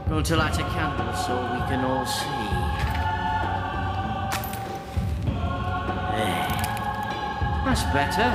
Going to light a candle so we can all see. There. That's better.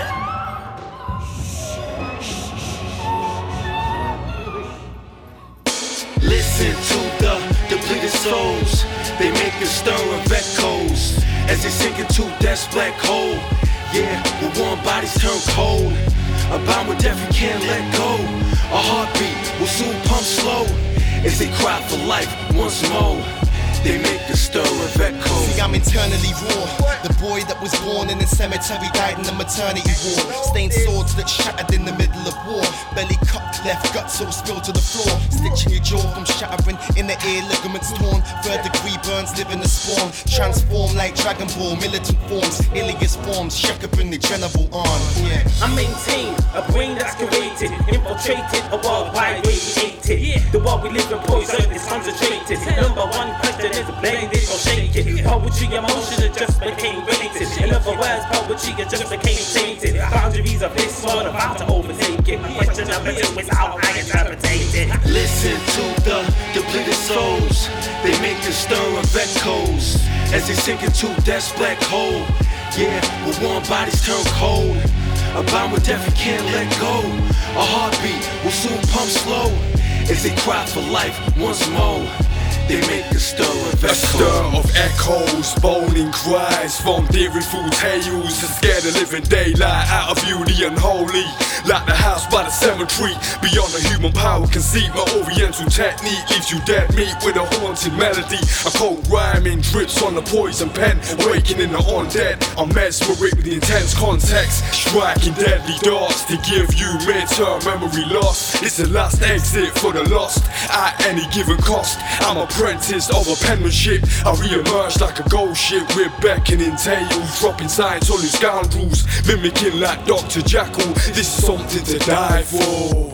Listen to the depleted souls. They make a stir of echoes as they sink into death's black hole. Yeah, with warm bodies turn cold. A bound with death you can't let go. A heartbeat will soon pump slow as they cry for life once more. They make a stir of echoes. See, I'm internally raw. The boy that was born in the cemetery died in the maternity ward. Stained swords that shattered in the middle of war. Belly cut, left guts all spilled to the floor. Stitching your jaw from shattering in the ear, ligaments torn. Third degree burns live in the spawn. Transform like Dragon Ball, militant forms, alias forms. Shaka bring the general on. Yeah. I maintain a brain that's curated, infiltrated, a worldwide radiated. The world we live in, poison is concentrated. Number one question is blend it or shake it. Poetry, emotion, it just became rated. In other words, poetry, it just became tainted. Boundaries of this world about to overtake it. Question number two is how I interpret it. Listen to the depleted souls. They make a stir of echoes as they sink into death's black hole. Yeah, with warm bodies turn cold. A bound with death you can't let go. A heartbeat will soon pump slow as they cry for life once more. They make a stir of echoes. A stir of echoes, moaning cries from dairy food tales to scare the living daylight out of you, the unholy. Like the house by the cemetery, beyond the human power conceit. My oriental technique leaves you dead meat with a haunted melody. A cold rhyming drips on the poison pen, awakening the undead. I'm mesmeric with the intense context, striking deadly darts to give you midterm memory loss. It's the last exit for the lost at any given cost. I'm apprentice of a penmanship. I re-emerge like a ghost ship with beckoning tails, dropping signs on these scoundrels, mimicking like Dr. Jackal. This is something to die for.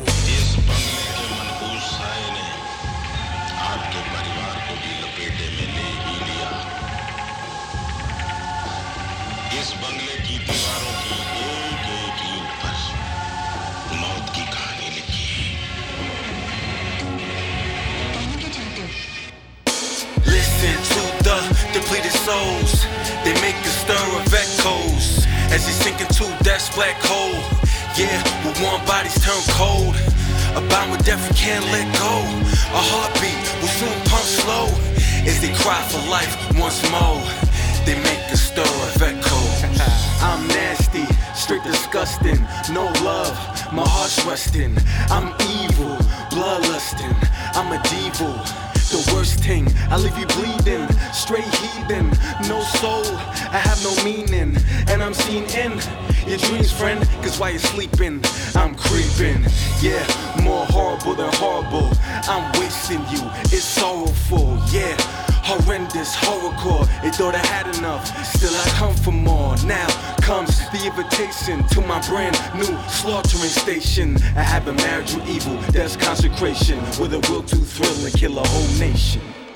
इस बंगले की दीवारों की एक ईंट पर मौत की कहानी लिखी है। Listen to the depleted souls. They make a stir of echoes as they sink into death's black hole. Yeah, with warm bodies turn cold. A bound with death you can't let go. A heartbeat will soon pump slow as they cry for life once more. They make a stir of echoes. I'm nasty, straight disgusting, no love, my heart's resting. I'm evil, bloodlusting, I'm a devil. The worst thing, I leave you bleeding, straight heathen, no soul, I have no meaning, and I'm seen in your dreams, friend, cause while you're sleeping, I'm creeping, yeah, more horrible than horrible, I'm wasting you, it's sorrowful, yeah, horrendous horrorcore, they thought I had enough, still I come for more, now comes the invitation to my brand new slaughtering station. I have a marriage with evil, that's consecration, with a will to thrill and kill a whole nation.